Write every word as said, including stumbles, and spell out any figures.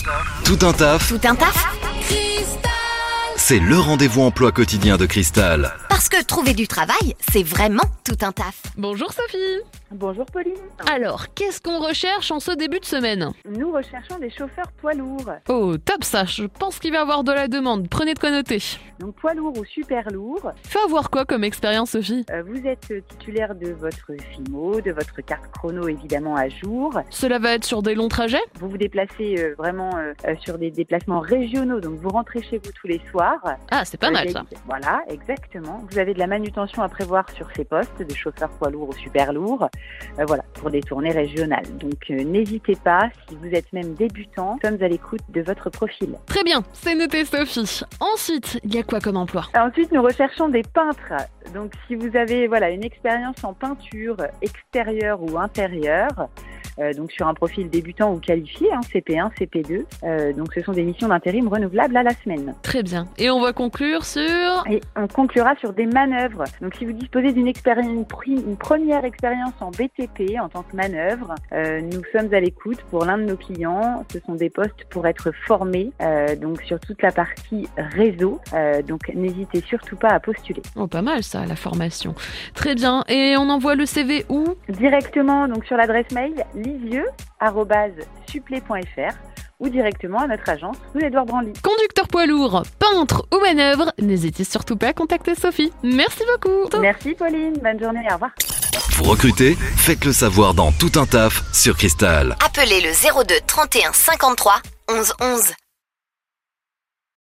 Tout un taf, Tout un taf? c'est le rendez-vous emploi quotidien de Cristal. Parce que trouver du travail, c'est vraiment tout un taf. Bonjour Sophie. Bonjour Pauline. Alors, qu'est-ce qu'on recherche en ce début de semaine? Nous recherchons des chauffeurs poids lourds. Oh, top ça, je pense qu'il va y avoir de la demande. Prenez de quoi noter. Donc poids lourd ou super lourd. Faut avoir quoi comme expérience, Sophie? Euh, vous êtes titulaire de votre F I M O, de votre carte chrono évidemment à jour. Cela va être sur des longs trajets? Vous vous déplacez euh, vraiment euh, euh, sur des déplacements régionaux, donc vous rentrez chez vous tous les soirs. Ah, c'est pas Euh, mal des- ça. Voilà, exactement. Vous avez de la manutention à prévoir sur ces postes de chauffeurs poids lourds ou super lourds. Euh, voilà, pour des tournées régionales. Donc euh, n'hésitez pas, si vous êtes même débutant, nous sommes à l'écoute de votre profil. Très bien, c'est noté Sophie. Ensuite, il y a quoi comme emploi? Ensuite, nous recherchons des peintres. Donc, si vous avez voilà une expérience en peinture extérieure ou intérieure, euh, donc sur un profil débutant ou qualifié, hein, C P un, C P deux, euh, donc ce sont des missions d'intérim renouvelables à la semaine. Très bien. Et on va conclure sur... Et on conclura sur des manœuvres. Donc, si vous disposez d'une expérience, une, pri- une première expérience en B T P en tant que manœuvre, euh, nous sommes à l'écoute pour l'un de nos clients. Ce sont des postes pour être formés, euh, donc sur toute la partie réseau. Euh, donc, n'hésitez surtout pas à postuler. Oh, pas mal ça, la formation. Très bien. Et on envoie le C V où? Directement donc sur l'adresse mail lisieux arobase supplé point f r ou directement à notre agence rue Édouard Branly. Conducteur poids lourd, peintre ou manœuvre, n'hésitez surtout pas à contacter Sophie. Merci beaucoup. Merci Pauline, bonne journée, au revoir. Vous recrutez? Faites-le savoir dans Tout un taf sur Cristal. Appelez le zéro deux trente et un cinquante-trois onze onze.